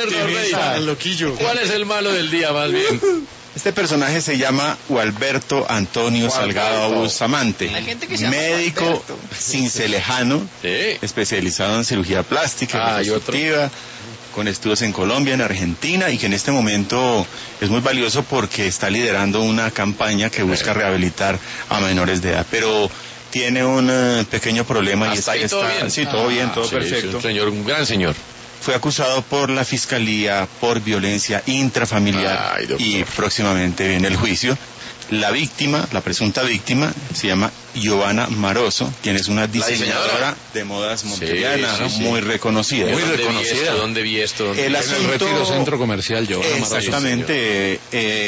Optimista, loquillo. ¿Cuál es el malo del día, más bien? Este personaje se llama Gualberto Antonio Salgado Bustamante, Hay gente que se llama médico Gualberto. cincelejano, Sí. especializado en cirugía plástica, Y otro. reconstructiva, con estudios en Colombia, en Argentina, y que en este momento es muy valioso porque está liderando una campaña que busca rehabilitar a menores de edad. Pero tiene un pequeño problema y Hasta es ahí todo bien. sí, todo bien, todo Sí, perfecto. es un señor, un gran señor. Fue acusado por la fiscalía por violencia intrafamiliar Ay, doctor. y próximamente viene el juicio. La víctima, la presunta víctima, se llama Giovanna Maroso, quien es una diseñadora diseñadora? de modas monteriana, Sí, sí, sí. muy reconocida. ¿Dónde vi esto? El En el asunto- Retiro Centro Comercial, Giovanna Maroso. Exactamente.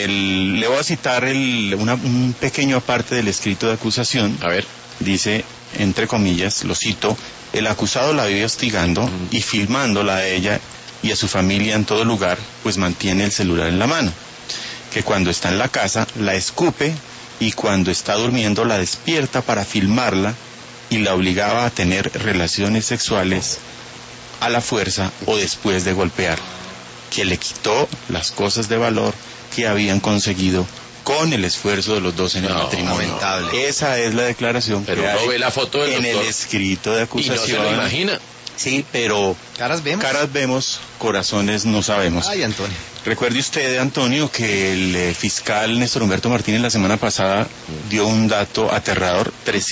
Le voy a citar un pequeño parte del escrito de acusación. A ver. Dice, entre comillas, lo cito: el acusado la vive hostigando y filmándola a ella y a su familia en todo lugar, pues mantiene el celular en la mano. Que cuando está en la casa la escupe y cuando está durmiendo la despierta para filmarla y la obligaba a tener relaciones sexuales a la fuerza o después de golpear. Que le quitó las cosas de valor que habían conseguido con el esfuerzo de los dos en el No, matrimonio. lamentable. Esa es la declaración Pero que uno hay ve la foto del en el doctor escrito de y no acusación. se lo imagina. Sí, pero Caras vemos. caras vemos, corazones no sabemos. Ay, Antonio. Recuerde usted, Antonio, que el fiscal Néstor Humberto Martínez la semana pasada dio un dato aterrador: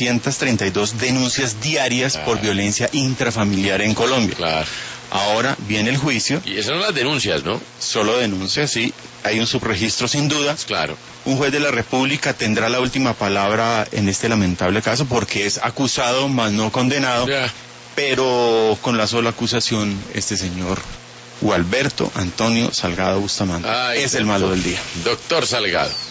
332 denuncias diarias por violencia intrafamiliar en Colombia. Claro. Ahora viene el juicio, Y esas son las denuncias, ¿no? solo denuncias, sí, hay un subregistro sin duda. Claro. Un juez de la República tendrá la última palabra en este lamentable caso porque es acusado, mas no condenado, Ya. pero con la sola acusación este señor Gualberto Antonio Salgado Bustamante Ay, es el malo del día. Doctor Salgado.